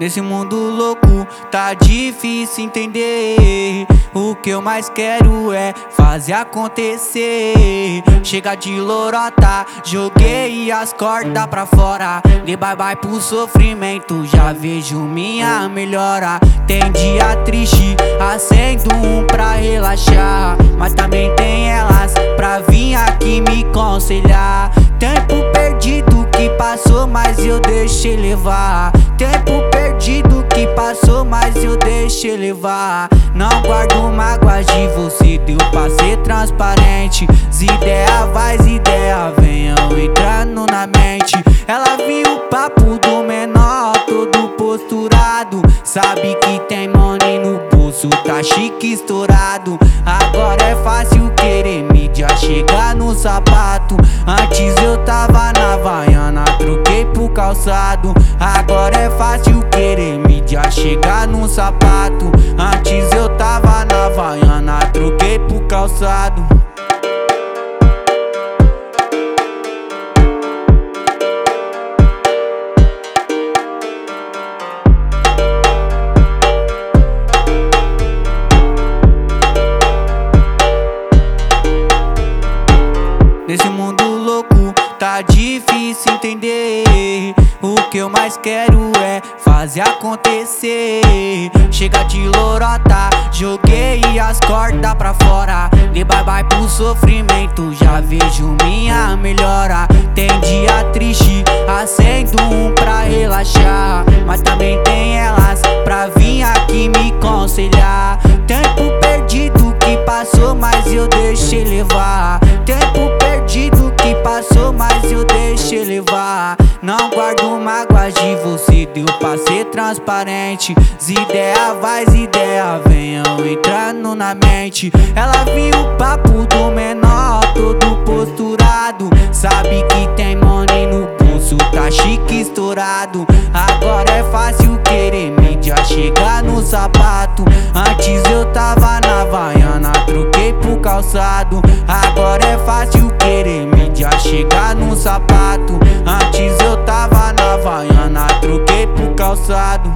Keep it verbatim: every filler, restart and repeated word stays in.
Nesse mundo louco tá difícil entender. O que eu mais quero é fazer acontecer. Chega de lorota, joguei as cordas pra fora. Dei bye bye pro sofrimento, já vejo minha melhora. Tem dia triste, acendo um pra relaxar, mas também tem elas pra vir aqui me aconselhar. Tempo perdido que passou, mas eu deixei levar. Tempo perdido que passou, mas eu deixei levar. Não guardo mágoas de você, deu pra ser transparente. As ideias vai, as ideias venham entrando na mente. Ela viu o papo do menor, todo posturado. Sabe que tem money no bolso, tá chique estourado. Agora é fácil querer mídia, chegar no sapato. Antes eu tava na Havaiana, troquei pro calçado. Agora é fácil querer mídia, chegar no sapato. Antes eu tava na Havaiana, troquei pro calçado. Nesse mundo louco tá difícil entender. O que eu mais quero é fazer acontecer. Chega de lorota, joguei as cordas pra fora. Dei bye bye pro sofrimento, já vejo minha melhora. Tem dia triste, acendo um pra relaxar, mas também tem elas pra vir aqui me aconselhar. Tempo perdido que passou, mas eu deixei levar. Tempo perdido que passou, mas eu deixei levar. Não guardo mágoas de você, deu pra ser transparente. As ideias vai, as ideias venham entrando na mente. Ela viu o papo do menor, todo posturado. Sabe que tem money no bolso, tá chique estourado. Agora é fácil querer mídia, chegar no sapato. Antes eu tava na Havaiana, troquei pro calçado. Agora é fácil querer mídia, chegar no sapato. Antes eu tava na Havaiana, troquei pro calçado.